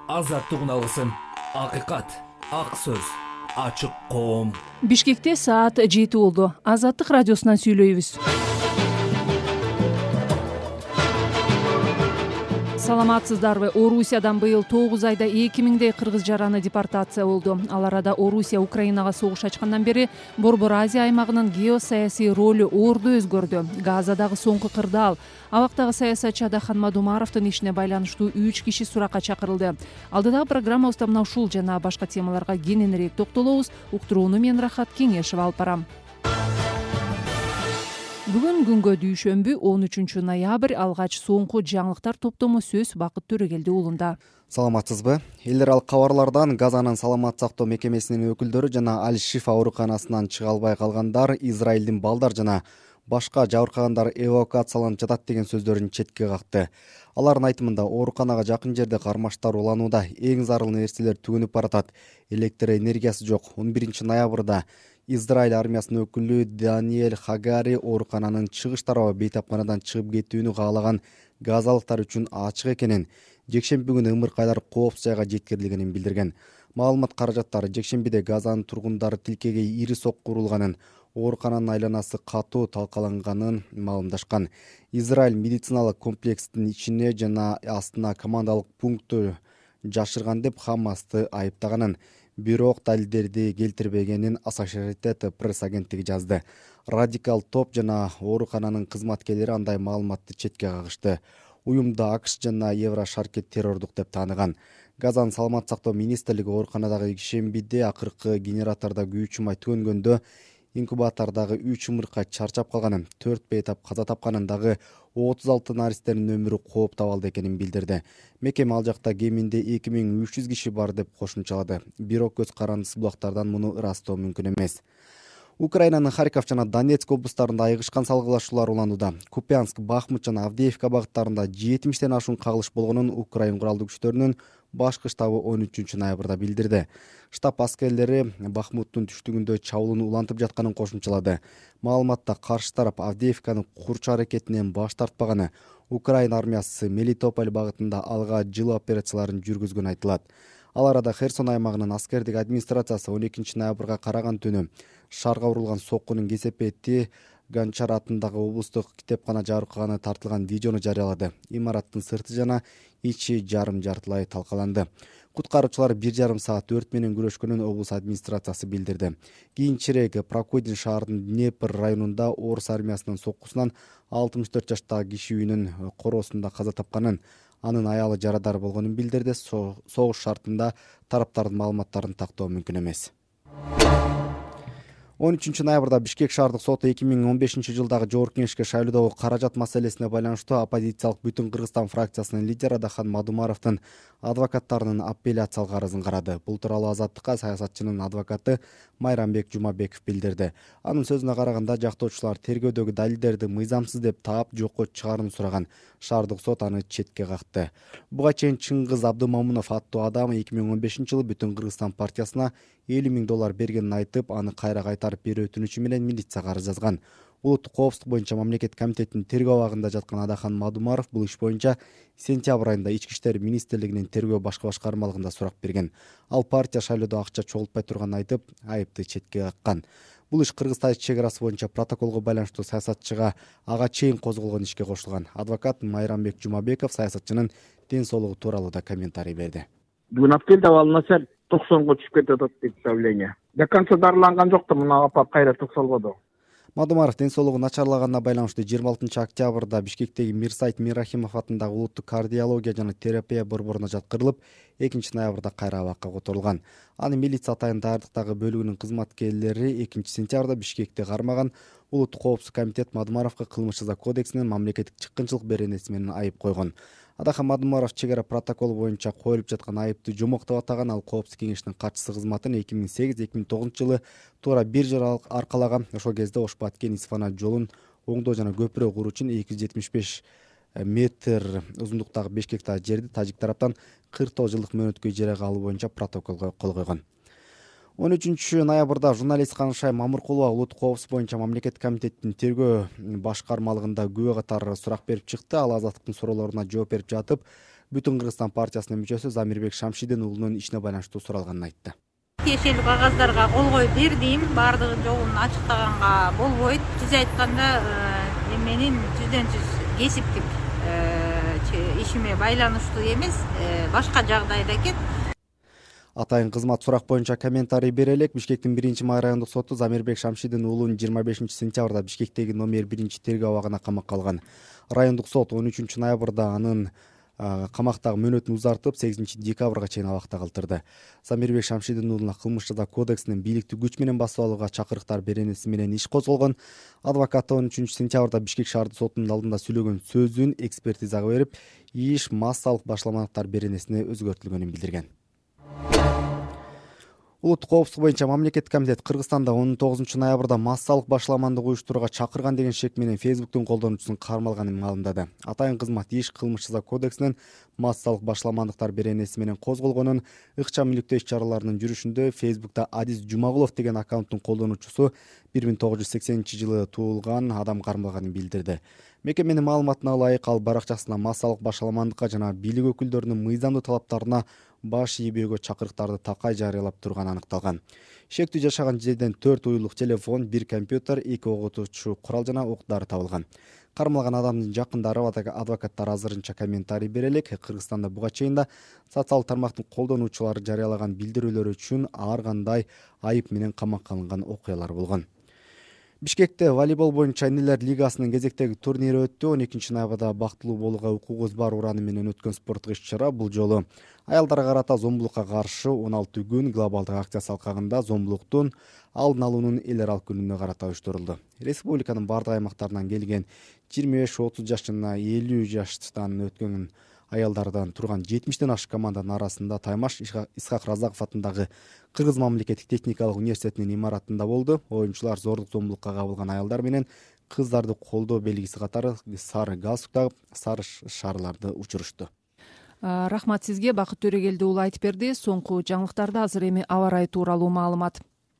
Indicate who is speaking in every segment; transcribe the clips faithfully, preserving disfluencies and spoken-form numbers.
Speaker 1: азаттык алгысым, акыйкат, ак сөз, ачык коом.
Speaker 2: Бишкекте саат жети болду. Азаттык радиосунан сүйлөйбүз. Саламатсыздарбы? Орусиядан быйыл тогуз айда эки миңдей кыргыз жараны депортация болду. Ал арада Орусия Украинага согуш ачкандан бери Борбор Азия аймагынын геосаясий ролу орду өзгөрдү. Газадагы соңку кырдаал, абактагы саясатчы Адахан Мадумаровдун ишине байланыштуу үч киши суракка чакырылды. Алдыдагы программабызда мына ушул жана башка темаларга кененирээк токтолобуз. Уктурууну мен Рахат Кеңешева алып барам. Бүгүн күнгө дүйшөмбү он үчүнчү ноябрь алгач соңку жаңылыктар топтому сөз Бакыт Төрөгелди уулунда.
Speaker 3: Саламатсызбы? Эл аралык кабарлардан Газанын саламат сактоо мекемесинин өкүлдөрү жана Аль-Шифа ооруканасынан чыга албай калгандар, Израилдин балдар жана башка жабыркагандар эвакуацияланып жатат деген сөздөрүн четке какты. Алардын айтымында ооруканага жакын жерде кармаштар уланууда, эң зарыл нерселер түгөнүп баратат. Электр энергиясы жок. он биринчи ноябрда Израиль армиясынын өкүлү Даниэль Хагари оорукананын чыгыш тарабы бейтапканадан чыгып кетүүнү каалаган газалыктар үчүн ачык экенин, жекшемби күнү ымыркайлар коопсуз жайга жеткирилгенин билдирген. Маалымат каражаттары жекшембиде Газанын тургундары тилкеге ири сокку урулганын, оорукананын айланасы катуу талкаланганын маалымдашкан. Израиль медициналык комплекстин ичине жана астына командалык пунктту жашырган деп Хамасты айыптаганын, бирок далилдерди келтирбегенин Associated Press агенттиги жазды. Радикал топ жана оорукананын кызматкерлери андай маалыматты четке кагышты. Уюмду АКШ жана Еврошаркет террордук деп тааныган. Газанын саламат сактоо министрлиги ооруканадагы ишембиде акыркы генератордо күйүүчү май төнгөндө инкубатордогу үч ымырка чарчап калганын, төрт бейтап каза тапканын, дагы отуз алты наристердин өмүрү кооп абалда экенин билдирди. Мекеме ал жакта кеминде эки миң үч жүз киши бар деп кошумчалады. Бирок көз карандысыз булактардан муну ырастоо мүмкүн эмес. Украинанын Харьков жана Донецк облустарында айыгышкан салгылашуулар уланууда. Купянск, Бахмут жана Авдеевка багыттарында жетимиштен ашуун кагылыш болгонун Украин куралдуу күчтөрүнүн башкы штабы он үчүнчү ноябрда билдирди. Штаб аскерлери Бахмуттун түштүгүндө чабуулун улантып жатканын кошумчалады. Маалыматта каршы тарап Авдеевканын курчу аракетинен баш тартпаганы, Украин армиясы Мелитополь багытында алга жылуу операцияларын жүргүзгөнү айтылат. Ал арада Херсон аймагынын аскердик администрациясы он экинчи ноябрга караган түнү шаарга урулган соккунун кесепети Ганчар атындагы облустук китепкана жабыркаганы тартылган видеону жарыялады. Имараттын сырты жана ичи жарым жартылай талкаланды. Куткаруучулар бир жарым саат өрт менен күрөшкөнүн облус администрациясы билдирди. Кийинчерээк Прокудин шаарынын Днепр районунда орус армиясынын соккусунан алтымыш төрт жаштагы киши үйүнүн короосунда каза тапканын, анын аялы жарадар болгонун билдирди. Согуш шартында тараптардын маалыматтарын тактоо мүмкүн эмес. он үчүнчү ноябрда Бишкек шаардык соту эки миң он бешинчи жылдагы Жогорку Кеңешке шайлоодогу каражат маселесине байланыштуу оппозициялык Бүтүн Кыргызстан фракциясынын лидери Адахан Мадумаровдун адвокаттарынын апелляциялык арызын карады. Бул тууралуу Азаттыкка саясатчынын адвокаты Майрамбек Жумабеков билдирди. Анын сөзүнө караганда, жактоочулар тергөөдөгү далилдерди мыйзамсыз деп таап жокко чыгарууну сураган. Шаардык сот аны четке какты. Буга чейин Чыңгыз Абдымамунов аттуу адам эки миң он бешинчи жылы Бүтүн Кыргызстан партиясына элүү миң доллар бергенин айтып, аны кайра кайтарып берүү өтүнүчү менен милицияга арыз жазган. Улуттук коопсуздук боюнча мамлекет комитетинин тергөө абагында жаткан Адахан Мадумаров бул иш боюнча сентябрь айында Ички иштер министрлигинин тергөө башкы башкармалыгында сурак берген. Ал партия шайлоодо акча чогултпай турганын айтып, айыпты четке каккан. Бул иш Кыргыз-Таж чек арасы боюнча протоколго байланыштуу саясатчыга ага чейин козголгон ишке кошулган. Адвокат Майрамбек Жумабеков саясатчынын ден соолугу тууралуу да комментарий берди.
Speaker 4: Бүгүн апрелде абалынаса токсонго түшүп кетип атат деп давление. До конца дарыланган жок да, мына апа кайра токсолбоду.
Speaker 3: Мадумаров ден соолугу начарлаганына байланыштуу жыйырма алтынчы октябрда Бишкектеги Мирсайт Мирахимов атындагы улуттук кардиология жана терапия борборуна жаткырылып, экинчи ноябрда кайра абакка которулган. Аны милиция атайын даярдыктагы бөлүгүнүн кызматкерлери экинчи сентябрда Бишкекте кармаган. Улуттук коопсуздук комитет Мадумаровго кылмыш жаза кодексинин мамлекеттик чыккынчылык беренеси менен айып койгон. Адахан Мадумаров чек ара протоколу боюнча коюлуп жаткан айыпты жомок деп атаган. Ал коопсуздук кеңешинин катчысы кызматын эки миң сегиз эки миң тогузунчу жылы туура бир жыл аркалаган. Ошол кезде Ош-Баткен Исфана жолун оңдоо жана көпүрө куруу үчүн эки жүз жетимиш беш метр узундуктагы беш гектар жерди тажик тараптан кырк тогуз жылдык мөөнөткө ижарага алуу боюнча протоколго кол койгон. он үчүнчү ноябрда журналист Канышай Мамыркулова улуттук коопсуздук боюнча мамлекеттик комитеттин тергөө башкармалыгында күбө катары сурак берип чыкты. Ал Азаттыктын суроолоруна жооп берип жатып, Бүтүн Кыргызстан партиясынын мүчөсү Замирбек Шамшидин уулунун ишине байланыштуу суралганын айтты.
Speaker 5: Тиешелүү кагаздарга кол коюп бердим, баардыгын жолун ачыктаганга болбойт. Түз айтканда, менин түздөн түз кесиптик ишиме байланыштуу эмес, башка жагдайда экен.
Speaker 3: Атайын кызмат сурак боюнча комментарий бере элек. Бишкектин биринчи май райондук соту Замирбек Шамшидин уулун жыйырма бешинчи сентябрда Бишкектеги номер биринчи тергөө абагына камакка алган. Райондук сот он үчүнчү ноябрда анын камактагы мөөнөтүн узартып, сегизинчи декабрга чейин абакта калтырды. Замирбек Шамшидин уулуна кылмыш жаза кодексинин бийликтик күч менен басып алууга чакырыктар беренеси менен иш козголгон. Адвокаты он үчүнчү сентябрда Бишкек шаардык сотунун алдында сүйлөгөн сөзүн экспертизага берип, иш массалык башламалыктар беренесине өзгөртүлгөнүн билдирген. Улуттук коопсуздук боюнча мамлекеттик комитет Кыргызстанда он тогузунчу ноябрда массалык башламандык уюштурууга чакырган деген шек менен Фейсбуктун колдонуучусун кармалганын маалымдады. Атайын кызмат иш кылмыш жаза кодексинин массалык башламандыктар беренеси менен козголгонун, ыкчам иликтөө иш-чараларынын жүрүшүндө Фейсбукта Адис Жумагулов деген аккаунттун колдонуучусу бир миң тогуз жүз сексенинчи жылы туулган адам кармалганын билдирди. Мекеменин маалыматына ылайык, ал баракчасына массалык башламандыкка жана бийлик өкүлдөрүнүн мыйзамдуу талаптарына баш ийбөөгө чакырыктарды такай жарыялап турганы аныкталган. Шектүү жашаган жерден төрт уюлдук телефон, бир компьютер, эки ок атуучу курал жана оқ дары табылган. Кармалган адамдын жакындары адвокаттар азырынча комментарий бере элек. Кыргызстанда буга чейин да социалдык тармактын колдонуучулары жарыялаган билдирүүлөр үчүн ар кандай айып менен камакка алынган окуялар болгон. Бишкекте волейбол боюнча Энелер лигасынын кезектеги турнири өттү. он экинчи ноябрда бактылуу болууга укугубуз бар ураны менен өткөн спорттук иш-чара бул жолу аялдарга карата зомбулукка каршы он алты күн глобалдык акциясы алкагында зомбулуктун алдын алуунун эл аралык күнүнө карата уюштурулду. Республиканын бардык аймактарынан келген жыйырма беш отуз жаш жана элүү жаштан өткөн аялдардан турган жетимиштен ашык команданын арасында Таймаш Исхак Разаков атындагы Кыргыз мамлекеттик техникалык университетинин имаратында болду. Оюнчулар зордук зомбулукка кабылган аялдар менен кыздарды колдоо белгиси катары сары галстук тагып, сары шарларды учурушту.
Speaker 2: Рахмат сизге, Бакыт Төрөгелди уулу айтып берди. Соңку жаңылыктарда азыр эми аба ырайы тууралуу маалымат.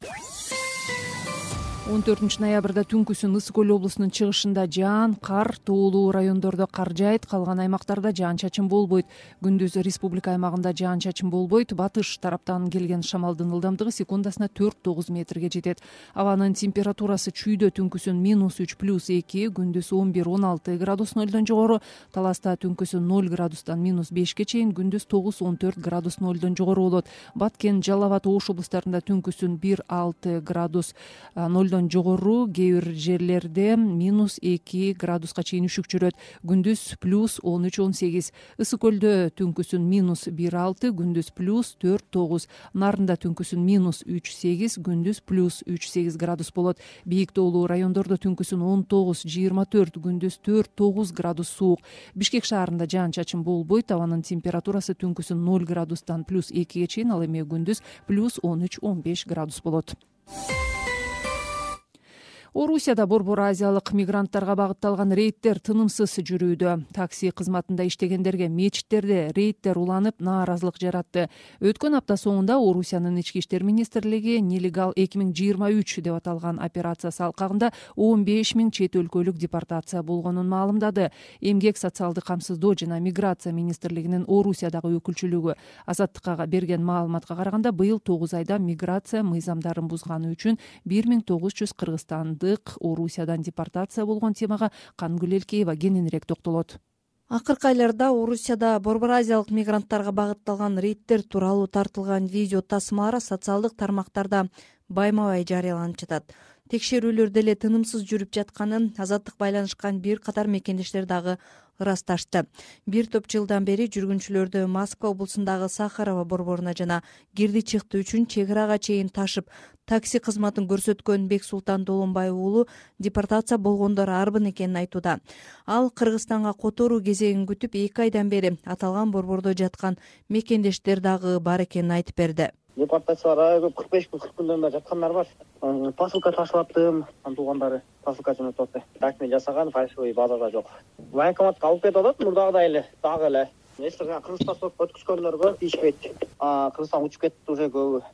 Speaker 2: он төртүнчү ноябрда түнкүсүн Ысык көл облусунун чыгышында жаан, кар, тоолуу райондордо кар жаайт, калган аймактарда жаан-чачын болбойт. Күндүз республика аймагында жаан-чачын болбойт. Батыш тараптан келген шамалдын ылдамдыгы секундасына төрт тогуз метрге жетет. Абанын температурасы чүйдө түнкүсүн минус үч плюс эки, күндүз он бир он алты градус нөлдөн жогору, Таласта түнкүсүн ноль градустан минус бешке чейин, күндүз тогуз он төрт градус нөлдөн жогору болот. Баткен, Жалал Абад, Ош облустарында түнкүсүн бир алты градус нөлдөн жогору, кээ бир жерлерде минус эки градуска чейин үшүк жүрөт. Күндүз плюс он үч он сегиз. Ысык көлдө түнкүсүн минус бир алты, күндүз плюс төрт тогуз. Нарында түнкүсүн минус үч сегиз, күндүз плюс үч сегиз градус болот. Бийик тоолуу райондордо түнкүсүн он тогуз жыйырма төрт, күндүз төрт тогуз градус суук. Бишкек шаарында жаан-чачын болбойт. Абанын температурасы түнкүсүн ноль градустан плюс экиге чейин, ал эми күндүз плюс он үч он беш градус болот. Орусияда Борбор азиялык мигранттарга багытталган рейдтер тынымсыз жүрүүдө. Такси кызматында иштегендерге мечиттерде рейдтер уланып, нааразылык жаратты. Өткөн апта соңунда Орусиянын ички иштер министрлиги нелегал эки миң жыйырма үч деп аталган операциясы алкагында он беш миң чет өлкөлүк депортация болгонун маалымдады. Эмгек, социалдык камсыздоо жана миграция министрлигинин Орусиядагы өкүлчүлүгү Азаттыкка берген маалыматка караганда, быйыл тогуз айда миграция мыйзамдарын бузганы үчүн бир миң тогуз жүз Кыргызстан Орусиядан депортация болгон темага Кангүл Элкеева кененирээк токтолот.
Speaker 6: Акыркы айларда Орусияда Борбор азиялык мигранттарга багытталган рейдтер тууралуу тартылган видео тасмалары социалдык тармактарда байма-бай жарыяланып жатат. Текшерүүлөр деле тынымсыз жүрүп жатканын Азаттык байланышкан бир катар мекендештер дагы ырасташты. Бир топ жылдан бери жүргүнчүлөрдү Москва облусундагы Сахарова борборуна жана кирди чыкты үчүн чек арага чейин ташып, такси кызматын көрсөткөн Бексултан Долонбай уулу депортация болгондор арбын экенин айтууда. Ал Кыргызстанга которуу кезегин күтүп эки айдан бери аталган борбордо жаткан мекендештер дагы бар экенин айтып берди.
Speaker 7: Депортациялар кырк беш күн кырк күндөн бери жаткандар бар. Посылка ташылаттым, туугандары посылка жөнөтүп атты. Документ жасаган, фальшивый базада жок. Военкоматка алып кетип атат, мурдагыдай эле, дагы эле. Эстерге Кыргызстан өткүзгөндөргө тийишпейт. А Кыргызстан учуп кетти уже көбү.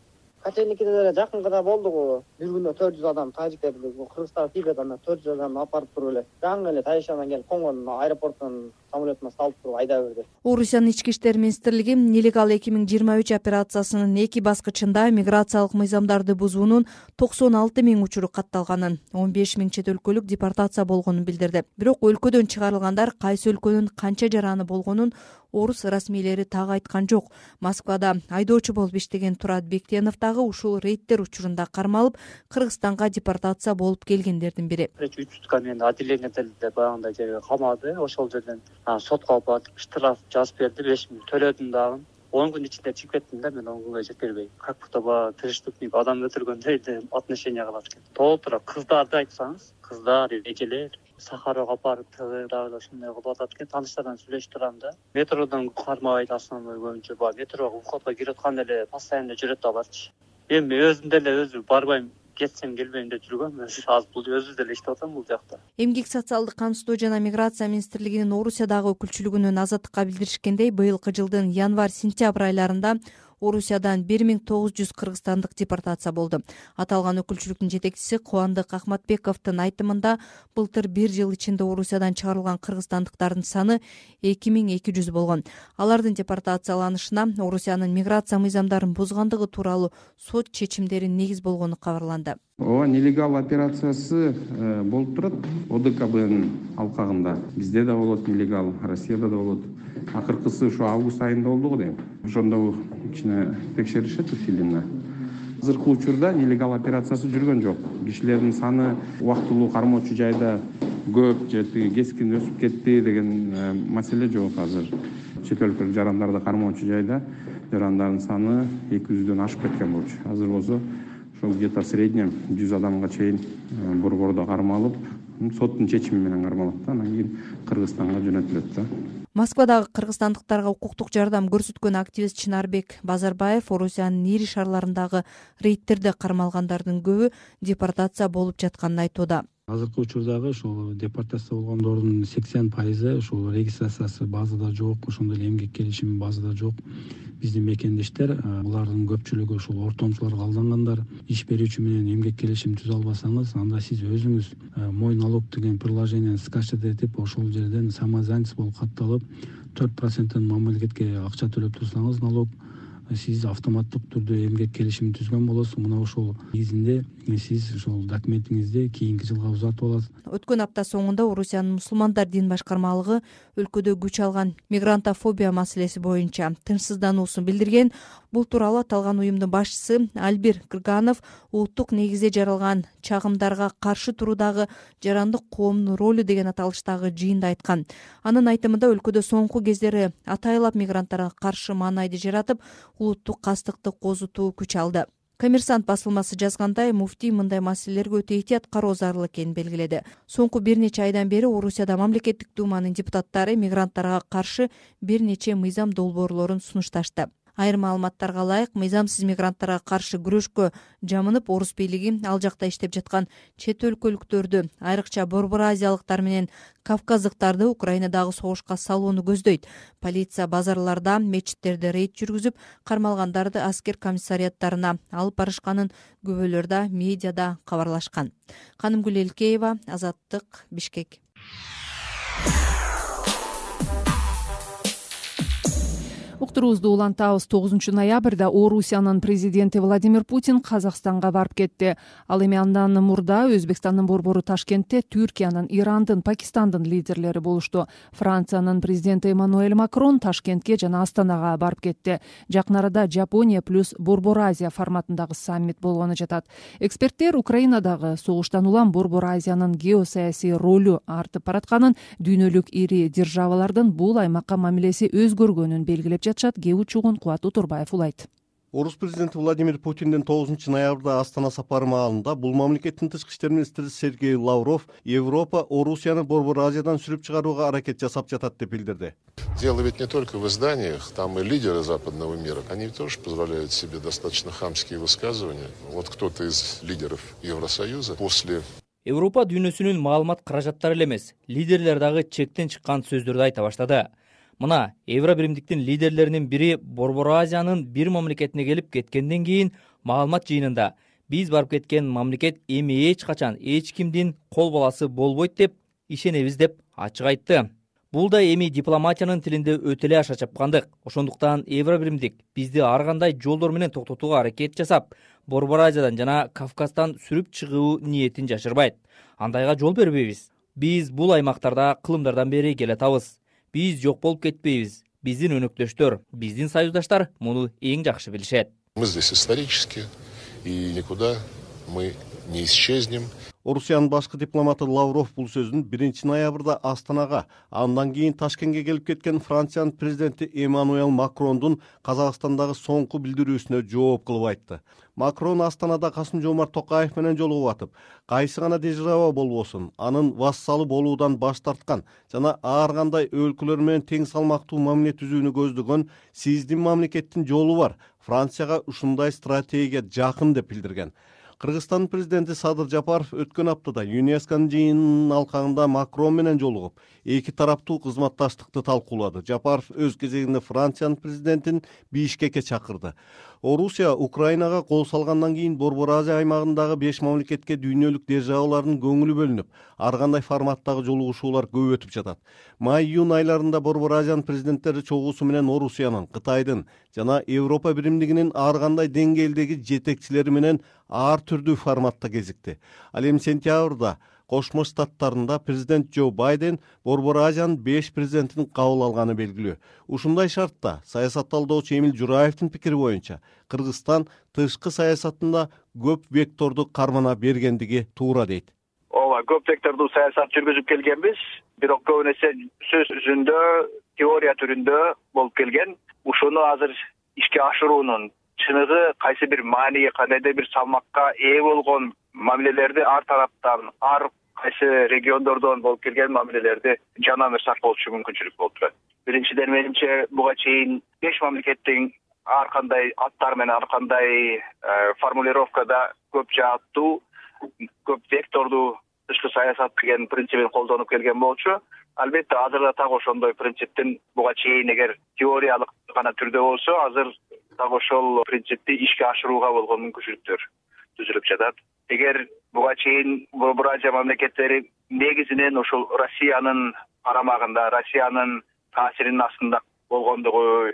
Speaker 7: каченикиде деле жакынкыда болдугу. Бир күндө төрт жүз адам тажиктерди Кыргызстанга тийбет, анан төрт жүз адам алып барып туруп эле жаңы эле Тайшандан келип конгон аэропорттон самолетуна салып туруп айдап берди.
Speaker 6: Орусиянын ички иштер министрлиги нелегал эки миң жыйырма үч операциясынын эки баскычында миграциялык мыйзамдарды бузуунун токсон алты миң учуру катталганын, он беш миң чет өлкөлүк депортация болгонун билдирди. Бирок өлкөдөн чыгарылгандар кайсы өлкөнүн канча жараны болгонун орус расмийлери так айткан жок. Москвада айдоочу болуп иштеген Турат Бектенов дагы ушул рейдтер учурунда кармалып, Кыргызстанга депортация болуп келгендердин бири.
Speaker 8: үч сутканы мени отделениеде баягындай жерге камады. Ошол жерден сотко алып барып штраф жазып берди, беш миң төлөдүм дагы. он күн ичинде чыгып кеттим да, мен он күнгө жеткирбей. Как будто ба преступник адам өлтүргөндөй отношение кылат экен. Толтура кыздарды айтсаңыз, кыздар, эжелер Сахарова апарып дагы ошондой кылып атат экен. Тааныштардан сүйлөшүп турам да. Метродон кармабайт, основной боюнча ба метрого входко кирип атканда эле постоянно жүрөт аларчы. Эми өзүм деле өзү барбайм, кетсем келбейм деп жүргөм. Азыр бул өзү деле иштеп атам бул жакта.
Speaker 6: Эмгек социалдык камсыздоо жана миграция министрлигинин Орусиядагы өкүлчүлүгүнүн Азаттыкка билдиришкендей, быйылкы жылдын январь-сентябрь айларында Орусиядан бир миң тогуз жүз кыргызстандык депортация болду. Аталган өкүлчүлүктүн жетекчиси Кубандык Ахматбековдун айтымында, былтыр бир жыл ичинде Орусиядан чыгарылган кыргызстандыктардын саны эки миң эки жүз болгон. Алардын депортацияланышына Орусиянын миграция мыйзамдарын бузгандыгы тууралуу сот чечимдери негиз болгону кабарланды.
Speaker 9: Ооба, нелегал операциясы болуп турат О Д К Б'нин алкагында. Бизде да болот нелегал, Россияда да болот. Акыркысы ушу август айында болду го дейм. Ошондо кичине текшеришет усиленно. Азыркы учурда нелегал операциясы жүргөн жок. Кишилердин саны убактылуу кармоочу жайда көп же кескин өсүп кетти деген маселе жок азыр. Чет өлкөлүк жарандарды кармоочу жайда жарандардын саны эки жүздөн ашып кеткен болчу. Азыр болсо ошол где-то среднем жүз адамга чейин борбордо кармалып, соттун чечими менен кармалат да, анан кийин Кыргызстанга жөнөтүлөт да.
Speaker 6: Москвадагы кыргызстандыктарга укуктук жардам көрсөткөн активист Чынарбек Базарбаев Орусиянын ири шаарларындагы рейдтерде кармалгандардын көбү депортация болуп жатканын айтууда.
Speaker 10: Азыркы учурдагы ошол депортация болгондордун сексен пайызы ошол регистрациясы базада жок, ошондой эле эмгек келишими базада жок. Биздин мекендештер, булардын көпчүлүгү ошол ортомчуларга алдангандар. Иш берүүчү менен эмгек келишим түзө албасаңыз, анда сиз өзүңүз мой налог деген приложениени скачать этип, ошол жерден самозанятый болуп катталып, төрт проценттен мамлекетке акча төлөп турсаңыз налог, сиз автоматтык түрдө эмгек келишим түзгөн болосуз. Мына ошол негизинде сиз ошол документиңизди кийинки жылга узатып аласыз.
Speaker 6: Өткөн апта соңунда Орусиянын мусулмандар дин башкармалыгы өлкөдө күч алган мигрантофобия маселеси боюнча тынчсыздануусун билдирген. Бул тууралуу аталган уюмдун башчысы Альбир Кырганов улуттук негизде жаралган чагымдарга каршы туруудагы жарандык коомдун ролу деген аталыштагы жыйында айткан. Анын айтымында өлкөдө соңку кездери атайлап мигранттарга каршы маанайды жаратып, улуттук кастыкты козутуу күч алды. Коммерсант басылмасы жазгандай, муфтий мындай маселелерге өтө этияткаруу зарыл экенин белгиледи. Соңку бир нече айдан бери Орусияда мамлекеттик думанын депутаттары мигранттарга каршы бир нече мыйзам долбоорлорун сунушташты. Айрым маалыматтарга ылайык, мыйзамсыз мигранттарга каршы күрөшкө жамынып, орус бийлиги ал жакта иштеп жаткан чет өлкөлүктөрдү, айрыкча Борбор Азиялыктар менен кавказдыктарды Украинадагы согушка салууну көздөйт. Полиция базарларда, мечиттерде рейд жүргүзүп, кармалгандарды аскер комиссариаттарына алып барышканын күбөлөрдө медиада кабарлашкан. Канымгүл Элкеева, Азаттык, Бишкек.
Speaker 2: Уктуруубузду улантабыз. тогузунчу ноябрда Орусиянын президенти Владимир Путин Казакстанга барып кетти. Ал эми андан мурда Өзбекстандын борбору Ташкентте Түркиянын, Ирандын, Пакистандын лидерлери болушту. Франциянын президенти Эммануэль Макрон Ташкентке жана Астанага барып кетти. Жакын арада Жапония плюс Борбор Азия форматындагы саммит болгону жатат. Эксперттер Украинадагы согуштан улам Борбор Азиянын геосаясий ролу артып баратканын, дүйнөлүк ири державалардын бул аймакка мамилеси өзгөргөнүн белгилеп жатышат. Кээ учугун Кубат Утурбаев улайт.
Speaker 11: Орус президенти Владимир Путиндин тогузунчу ноябрда Астана сапары маалында бул мамлекеттин тышкы иштер министри Сергей Лавров Европа Орусияны Борбор Азиядан сүрүп чыгарууга аракет жасап жатат деп билдирди.
Speaker 12: Дело ведь не только в изданиях, там и лидеры западного мира, они тоже позволяют себе достаточно хамские высказывания. Вот кто-то из лидеров Евросоюза после
Speaker 13: Европа дүйнөсүнүн маалымат каражаттары эле эмес, лидерлер дагы чектен чыккан сөздөрдү айта баштады. Мына Евробиримдиктин лидерлеринин бири Борбор Азиянын бир мамлекетине келип кеткенден кийин маалымат жыйынында биз барып кеткен мамлекет эми эч качан эч кимдин кол баласы болбойт деп ишенебиз деп ачык айтты. Бул да эми дипломатиянын тилинде өтө эле аша чапкандык. Ошондуктан Евро биримдик бизди ар кандай жолдор менен токтотууга аракет жасап, Борбор Азиядан жана Кавказдан сүрүп чыгуу ниетин жашырбайт. Андайга жол бербейбиз. Биз бул аймактарда кылымдардан бери келатабыз. Биз жок болуп кетпейбиз. Биздин өнөктөштөр, биздин союздаштар муну эң жакшы билишет.
Speaker 12: Мы здесь исторически, и никуда мы не исчезнем.
Speaker 11: Орусиянын башкы дипломаты Лавров бул сөзүн биринчи ноябрда Астанага, андан кийин Ташкентке келип кеткен Франциянын президенти Эммануэл Макрондун Казакстандагы соңку билдирүүсүнө жооп кылып айтты. Макрон Астанада Касым-Жомарт Токаев менен жолугуп атып, кайсы гана держава болбосун, анын вассалы болуудан баш тарткан жана ар кандай өлкөлөр менен тең салмактуу мамиле түзүүнү көздөгөн сиздин мамлекеттин жолу бар. Францияга ушундай стратегия жакын деп билдирген. Кыргызстандын президенти Садыр Жапаров өткөн аптада ЮНЕСКОнун жыйынынын алкагында Макрон менен жолугуп, эки тараптуу кызматташтыкты талкуулады. Жапаров өз кезегинде Франциянын президентин Бишкекке чакырды. Орусия Украинага кол салгандан кийин Борбор Азия аймагындагы беш мамлекетке дүйнөлүк державалардын көңүлү бөлүнүп, ар кандай форматтагы жолугушуулар көп өтүп жатат. Май-июнь айларында Борбор Азиянын президенттери чогуусу менен Орусиянын, Кытайдын жана Европа биримдигинин ар кандай деңгээлдеги жетекчилери менен ар түрдүү форматта кезикти. Ал эми сентябрда Кошмо Штаттарында президент Джо Байден Борбор Азиянын беш президентин кабыл алганы белгилүү. Ушундай шартта саясатталдоочу Эмил Жураевдин пикири боюнча Кыргызстан тышкы саясатында көп векторду кармана бергендиги туура дейт.
Speaker 14: Ооба, көп вектордуу саясат жүргүзүп келгенбиз, бирок көп нерсе сөз жүзүндө, теория түрүндө болуп келген. Ушуну азыр ишке ашыруунун чыныгы кайсы бир маанийге, кандайдыр бир салмакка ээ болгон мамилелерди ар тараптан, ар кайсы региондордон болуп келген мамилелерди жана эмес сарптолчу мүмкүнчүлүк болуп турат. Биринчиден менимче буга чейин беш мамлекеттин ар кандай аттар менен, ар кандай формулировкада көп жааттуу, көп вектордуу тышкы саясат деген принцибин колдонуп келген болчу. Албетте азыр да так ошондой принциптин буга чейин эгер теориялык гана түрдө болсо, азыр так ошол принципти ишке ашырууга болгон мүмкүнчүлүктөр түзүлүп жатат. Эгер буга чейин Борбор Азия мамлекеттери негизинен ошол Россиянын карамагында, Россиянын таасиринин астында болгондугу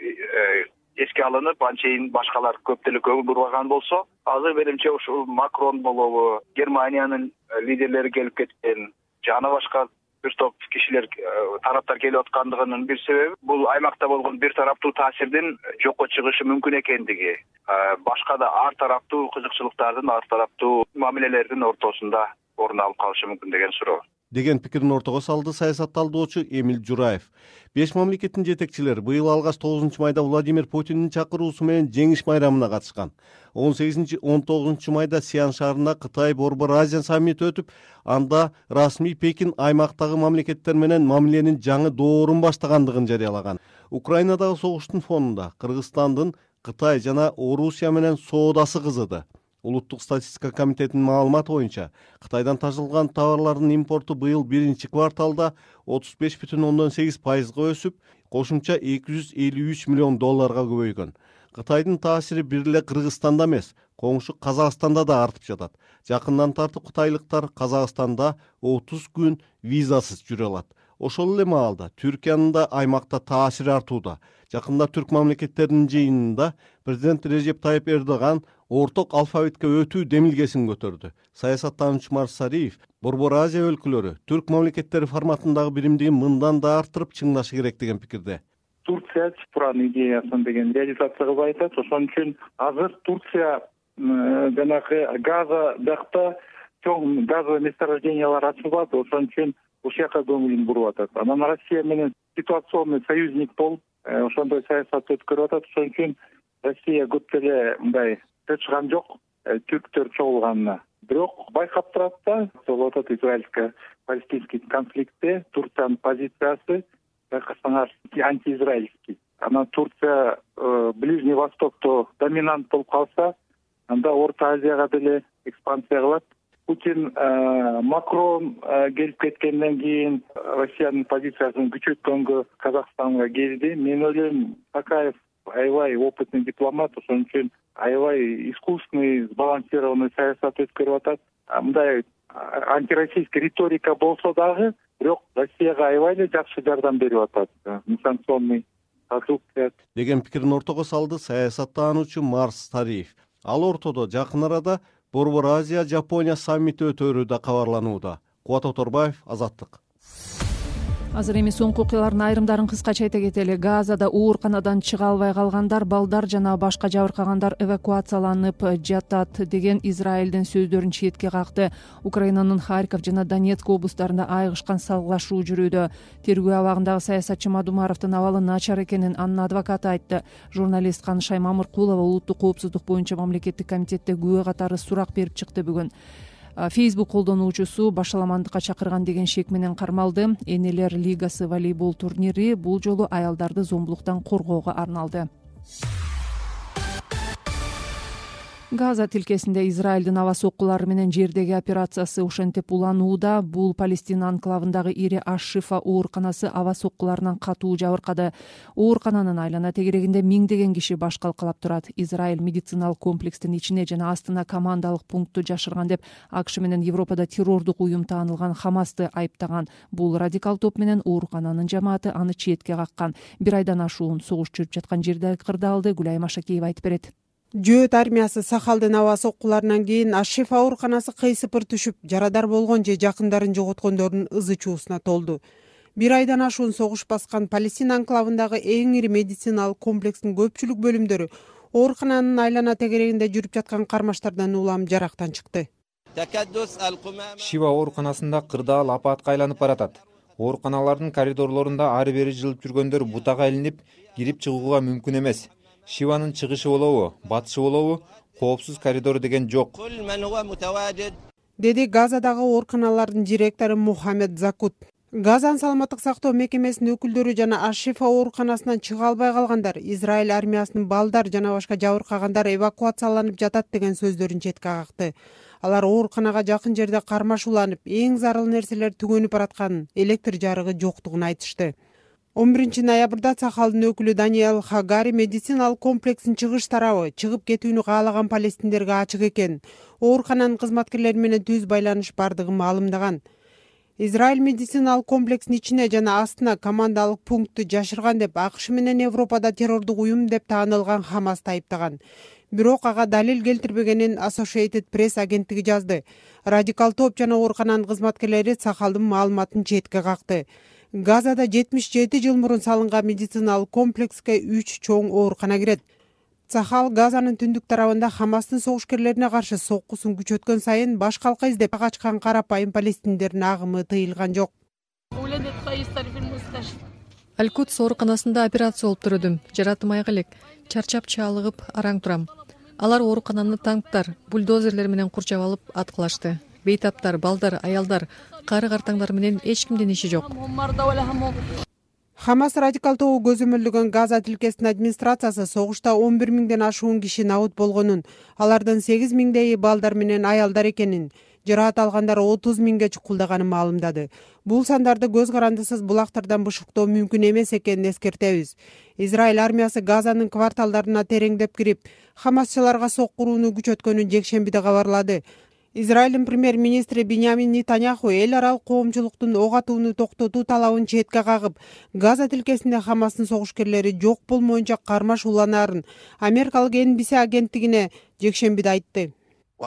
Speaker 14: эске алынып, анчейин башкалар көп деле көңүл бурбаган болсо, азыр менимче ушул Макрон болобу, Германиянын лидерлери келип кеткен, жана башка бир топ кишилер, тараптар келип аткандыгынын бир себеби бул аймакта болгон бир тараптуу таасирдин жокко чыгышы мүмкүн экендиги, башка да ар тараптуу кызыкчылыктардын, ар тараптуу мамилелердин ортосунда орун алып калышы мүмкүн деген суроо
Speaker 11: деген пикирин ортого салды саясатталдоочу Эмил Жураев. Беш мамлекеттин жетекчилери быйыл алгач тогузунчу майда Владимир Путиндин чакыруусу менен жеңиш майрамына катышкан. он сегизинчи он тогузунчу майда Сиан шаарында Кытай Борбор Азия саммити өтүп, анда расмий Пекин аймактагы мамлекеттер менен мамиленин жаңы доорун баштагандыгын жарыялаган. Украинадагы согуштун фонунда Кыргызстандын Кытай жана Орусия менен соодасы кызыды. Улуттук статистика комитетинин маалыматы боюнча, Кытайдан ташылган товарлардын импорту быйыл биринчи кварталда отуз беш бүтүн ондон сегиз пайызга өсүп, кошумча эки жүз элүү үч миллион долларга көбөйгөн. Кытайдын таасири бир эле Кыргызстанда эмес, коңшу Казакстанда да артып жатат. Жакындан тартып кытайлыктар Казакстанда отуз күн визасыз жүрө алат. Ошол эле маалда Түркиянын да аймакта таасири артууда. Жакында түрк мамлекеттеринин жыйынында президент Режеп Тайып Эрдоган орток алфавитке өтүү демилгесин көтөрдү. Саясаттануучу Марс Сариев Борбор Азия өлкөлөрү түрк мамлекеттери форматындагы биримдигин мындан да арттырып чыңдашы керек деген пикирде.
Speaker 15: Турция цифранын идеясын деген реализация кылып айтат. Ошон үчүн азыр Турция жанагы газа бакта чоң газовый месторождениялар ачылып атат. Ошон үчүн ушул жака көңүлүн буруп атат. Анан Россия менен ситуационный союзник болуп, ошондой саясат өткөрүп атат. Ошон үчүн Россия көп деле мындай чыган жок түрктөр чогулганына. Бирок байкап турат да, болуп атат израильско-палестинский конфликтте Турциянын позициясы байкасаңар антиизраильский. Анан Турция Ближний Востокто доминант болуп калса, анда Орто Азияга деле экспансия кылат. Путин Макрон келип кеткенден кийин Россиянын позициясын күчөткөнгө Казакстанга келди. Мен ойлойм, Такаев аябай опытный дипломат, ошон үчүн аябай искусственный сбалансированный саясат өткөрүп атат. Мындай антироссийский риторика болсо дагы, бирок Россияга аябай эле жакшы жардам берип атат. Несанкционный продукция
Speaker 11: деген пикирин ортого салды саясаттануучу Марс Тариев. Ал ортодо жакын арада Борбор Азия Жапония саммити өтөрү да кабарланууда. Кубат Оторбаев, Азаттык.
Speaker 2: Азыр эми соңку окуялардын айрымдарын кыскача айта кетели. Газада ооруканадан чыга албай калгандар, балдар жана башка жабыркагандар эвакуацияланып жатат деген Израилдин сөздөрүн четке какты. Украинанын Харьков жана Донецк облустарында айыгышкан салгылашуу жүрүүдө. Тергөө абагындагы саясатчы Мадумаровдун абалы начар экенин анын адвокаты айтты. Журналист Канышай Мамыркулова улуттук коопсуздук боюнча мамлекеттик комитетте күбө катары сурак берип чыкты бүгүн. Facebook колдонуучусу башаламандыкка чакырган деген шек менен кармалды. Энелер лигасы волейбол турнири бул жолу аялдарды зомбулуктан коргоого арналды. Газа тилкесинде Израилдин аба соккулары менен жердеги операциясы ошентип уланууда. Бул Палестина анклавындагы ири Аш-Шифа ооруканасы аба соккуларынан катуу жабыркады. Оорукананын айлана тегерегинде миңдеген киши баш калкалап турат. Израиль медициналык комплекстин ичине жана астына командалык пунктту жашырган деп АКШ менен Европада террордук уюм таанылган Хамасты айыптаган. Бул радикал топ менен оорукананын жамааты аны четке каккан. Бир айдан ашуун согуш жүрүп жаткан жерде кырдаалды. Гүлай Машакеева айтып берет.
Speaker 16: Жөөт армиясы Сахалдын аба соккуларынан кийин Аш-Шифа ооруканасы кыйсыпыр түшүп, жарадар болгон же жакындарын жоготкондордун ызы чуусуна толду. Бир айдан ашуун согуш баскан Палестина анклавындагы эң ири медициналык комплекстин көпчүлүк бөлүмдөрү оорукананын айлана тегерегинде жүрүп жаткан кармаштардан улам жарактан чыкты.
Speaker 17: Шифа ооруканасында кырдаал апатка айланып баратат. Ооруканалардын коридорлорунда ары бери жылып жүргөндөр бутага илинип, кирип чыгууга мүмкүн эмес. Шиванын чыгышы болобу, батышы болобу, коопсуз коридор деген жок.
Speaker 16: Деди Газадагы ооруканалардын директору Мухаммед Закут. Газан саламаттык сактоо мекемесинин өкүлдөрү жана Аш-Шифа ооруканасынан чыга албай калгандар, Израиль армиясынын балдар жана башка жабыркагандар эвакуацияланып жатат деген сөздөрүн четке какты. Алар ооруканага жакын жерде кармаш уланып, эң зарыл нерселер түгөнүп баратканын, электр жарыгы жоктугун айтышты. он биринчи ноябрда Сахалдын өкүлү Даниэл Хагари медициналык комплекстин чыгыш тарабы чыгып кетүүнү каалаган палестиндерге ачык экен. Оорукананын кызматкерлери менен түз байланыш бардыгын маалымдаган. Израиль медициналык комплекстин ичине жана астына командалык пунктту жашырган деп АКШ менен Европада террордук уюм деп таанылган Хамасты айыптаган. Бирок ага далил келтирбегенин Associated Press агенттиги жазды. Радикал топ жана оорукананын кызматкерлери Сахалдын маалыматын четке какты. Газада жетимиш жети жыл мурун салынган медициналык комплекске үч чоң оорукана кирет. Сахал Газанын түндүк тарабында Хамастын согушкерлерине каршы соккусун күчөткөн сайын баш калка издеп качкан карапайым палестиндердин агымы тыйылган жок.
Speaker 18: Аль-Кудс ооруканасында операция болуп турдум. Жаратым айык элек. Чарчап чалыгып араң турам. Алар оорукананы танктар, бульдозерлер менен курчап алып аткылашты. Бейтаптар, балдар, аялдар, кары картаңдар менен эч кимдин иши жок.
Speaker 16: Хамас радикал тобу көзөмөлдөгөн Газа тилкесинин администрациясы согушта он бир миңден ашуун киши набыт болгонун, алардын сегиз миңдейи балдар менен аялдар экенин, жараат алгандар отуз миңге чукулдаганын маалымдады. Бул сандарды көз карандысыз булактардан бышыктоо мүмкүн эмес экенин эскертебиз. Израиль армиясы Газанын кварталдарына тереңдеп кирип, хамасчыларга соккурууну күчөткөнүн жекшембиде кабарлады. Израилдин премьер-министри Биньямин Нетаньяху эл аралык коомчулуктун ок атууну токтотуу талабын четке кагып, Газа тилкесинде Хамастын согушкерлери жок болмоюнча кармаш уланаарын Америкалык Эн Би Си агенттигине жекшембиде айтты.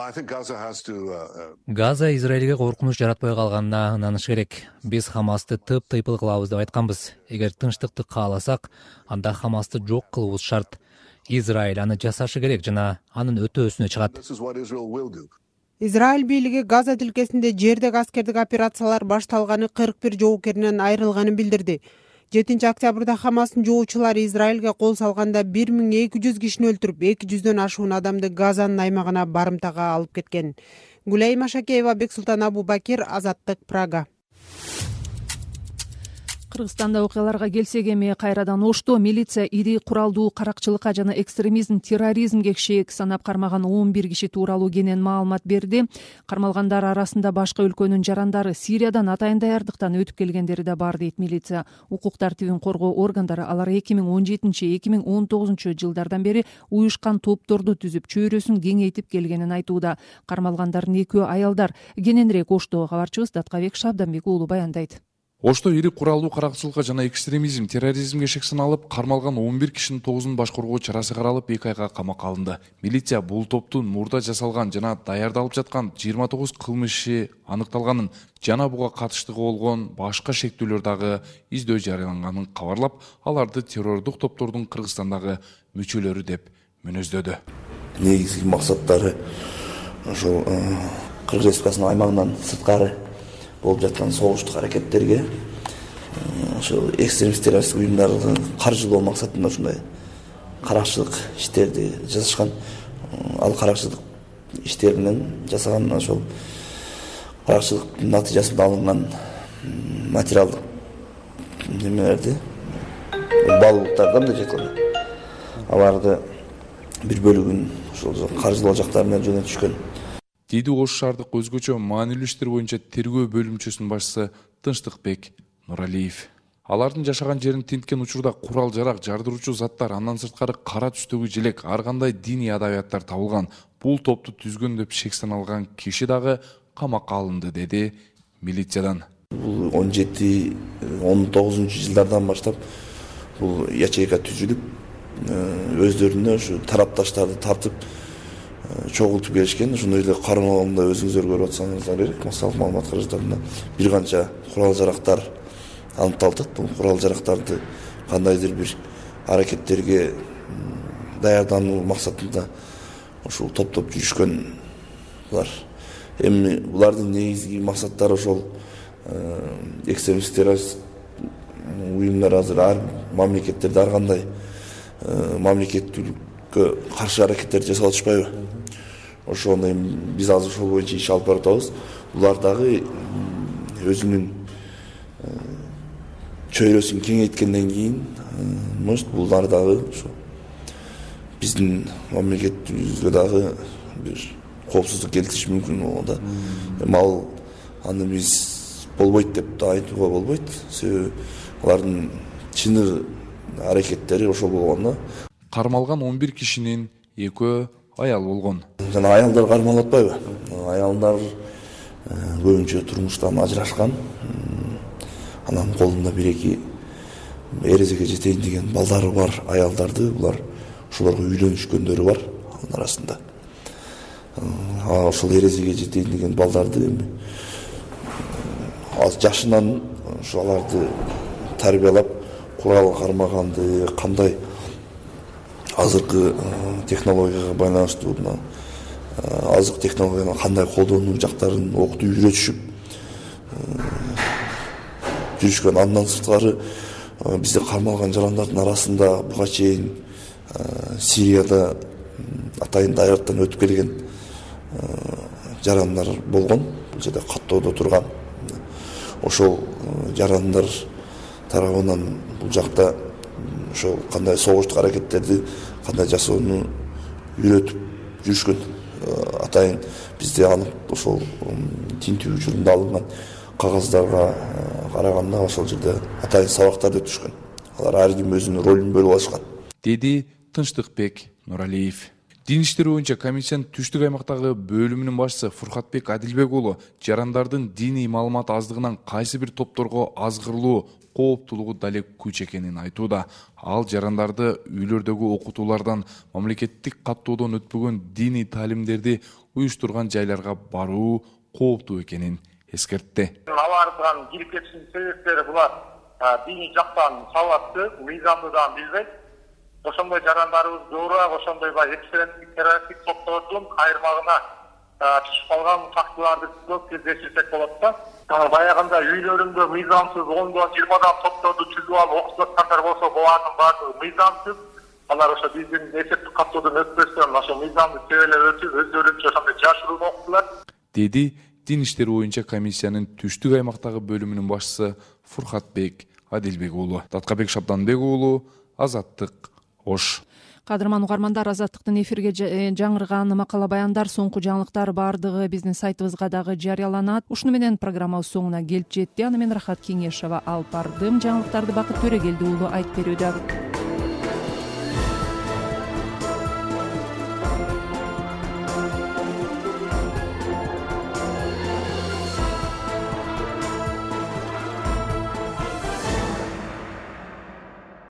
Speaker 1: Газа Израилге коркунуч жаратпай калганына ынаныш керек. Биз Хамасты тып-тыйпыл кылабыз деп айтканбыз. Эгер тынчтыкты кааласак, анда Хамасты жок кылуубуз шарт. Израиль аны жасашы керек жана анын өтөөсүнө чыгат.
Speaker 16: Израиль бийлиги Газа тилкесинде жердеги аскердик операциялар башталганы кырк бир жоокеринен айрылганын билдирди. жетинчи октябрда Хамастын жоочулары Израилге кол салганда бир миң эки жүз кишини өлтүрүп, эки жүздөн ашуун адамды Газанын аймагына барымтага алып кеткен. Гүлай Машакеева, Бексултан Абубакир, Азаттык, Прага.
Speaker 2: Кыргызстанда окуяларга келсек эми кайрадан Ошто милиция ири куралдуу каракчылыкка жана экстремизм, терроризмге шек санап кармаган он бир киши тууралуу кенен маалымат берди. Кармалгандар арасында башка өлкөнүн жарандары, Сириядан атайын даярдыктан өтүп келгендери да бар дейт милиция. Укук тартибин коргоо органдары алар эки миң он жетинчи эки миң он тогузунчу жылдардан бери уюшкан топторду түзүп, чөйрөсүн кеңейтип келгенин айтууда. Кармалгандардын экөө аялдар. Кененирээк Оштогу кабарчыбыз Даткабек Шабданбек уулу баяндайт.
Speaker 19: Ошто ири куралдуу каракчылыкка жана экстремизм, терроризмге шек саналып, кармалган он бир кишинин тогузунун баш коргоо чарасы каралып, эки айга камакка алынды. Милиция бул топтун мурда жасалган жана даярдалып жаткан жыйырма тогуз кылмыш иши аныкталганын жана буга катыштыгы болгон башка шектүүлөр дагы издөө жарыяланганын кабарлап, аларды террордук топтордун Кыргызстандагы мүчөлөрү деп мүнөздөдү.
Speaker 20: Негизги максаттары ошол Кыргыз Республикасынын аймагынан сырткары болуп жаткан согуштук аракеттерге ошол экстремист террористтик уюмдарды каржылоо максатында ушундай каракчылык иштерди жасашкан. Ал каракчылык иштер менен жасаган ошол каракчылыктын натыйжасында алынган материалдык немелерди, баалуулуктарды мындай айтканда аларды бир бөлүгүн ошол каржылоо жактарына жөнөтүшкөн.
Speaker 19: Дейди Ош шаардык өзгөчө маанилүү иштер боюнча тергөө бөлүмчөсүнүн башчысы Тынчтыкбек Нуралиев. Алардын жашаган жерин тинткен учурда курал жарак, жардыруучу заттар, андан сырткары кара түстөгү желек, ар кандай диний адабияттар табылган. Бул топту түзгөн деп шек саналган киши дагы камакка алынды, деди милициядан.
Speaker 20: Бул он жети он тогузунчу жылдардан баштап бул ячейка түзүлүп, өздөрүнө ушу тарапташтарды тартып чогултуп келишкен. Ошондой эле кармалганда өзүңүздөр көрүп атсаңыздар керек. Массалык маалымат каражаттарында бир канча курал жарактар аныкталып атат. Бул курал жарактарды кандайдыр бир аракеттерге даярдануу максатында ушул топтоп жүрүшкөн булар. Эми булардын негизги максаттары ошол экстремист террорист уюмдар азыр ар мамлекеттерде ар кандай мамлекеттүүлүккө каршы аракеттерди жасап атышпайбы? Ошону биз азыр ошол боюнча иш алып барып атабыз. Булар дагы өзүнүн чөйрөсүн кеңейткенден кийин, может, булар дагы ошо биздин мамлекетибизге дагы бир коопсуздук келтириши мүмкүн болгондо. Эми ал аны биз болбойт деп да айтууга болбойт. Себеби алардын чыны аракеттери ошол болгондо.
Speaker 19: Кармалган он бир кишинин экөө аял болгон.
Speaker 20: Жана аялдар кармалып атпайбы? Аялдар көбүнчө турмуштан ажырашкан. Анан колунда бир-эки эрезеге жетейин деген балдары бар аялдарды булар ошолорго үйлөнүшкөндөрү бар анын арасында. Ошол эрезеге жетейин деген балдарды эми аз жашынан ошоларды тарбиялап, курал кармаганды, кандай азыркы технологияга байланыштуу азык технологияны кандай колдонуу жактарын окутуп үйрөтүшүп жүрүшкөн. Андан сырткары бизде кармалган жарандардын арасында буга чейин Сирияда атайын даярдыктан өтүп келген жарандар болгон. Бул жерде каттоодо турган. Ошол жарандар тарабынан бул жакта ошол кандай согуштук аракеттерди кандай жасоону үйрөтүп жүрүшкөн. Атайын бизде анын ошол тинтүү учурунда алынган кагаздарга караганда ошол жерде атайын сабактарды өтүшкөн. Алар ар ким өзүнүн ролун бөлүп алышкан,
Speaker 19: деди Тынчтыкбек Нуралиев. Дин иштери боюнча комиссиянын түштүк аймактагы бөлүмүнүн башчысы Фуркатбек Адилбек уулу жарандардын диний маалымат аздыгынан кайсы бир топторго азгырылуу кооптуулугу далек күч экенин айтууда. Ал жарандарды үйлөрдөгү окутуулардан, мамлекеттик каттоодон өтпөгөн диний таалимдерди уюштурган жайларга баруу кооптуу экенин эскертти.
Speaker 21: Алардын кирип кетишинин себептери булар диний жактан сабатты, мыйзамдыдан билбейт. Ошондой жарандарыбыз көбүрөөк ошондой экстремисттик террористтик топтордун кайырмагына түшүп калган фактыларды көп кездештирсек болот да. Баягында үйлөрүндө мыйзамсыз ондон жыйырмадан топторду түзүп алып окутуп аткандар болсо, булардын баардыгы мыйзамсыз. Алар ошо биздин эсептик каттоодон өтпөстөн ошо мыйзамды тебелеп өтүп, өздөрүнчө ошондой жашыруун окуттулар,
Speaker 19: деди Дин иштери боюнча комиссиянын түштүк аймактагы бөлүмүнүн башчысы Фуркатбек Адилбек уулу. Таткабек Шабданбек уулу, Азаттык, Ош.
Speaker 2: Кадырман угармандар, Азаттыктын эфирге жаңырган макала баяндар, соңку жаңылыктар баардыгы биздин сайтыбызга дагы жарыяланат. Ушуну менен программабыз соңуна келип жетти. Аны мен Рахат Кеңешова алып бардым. Жаңылыктарды Бакыт Төрөгелди уулу айтып берүүдө.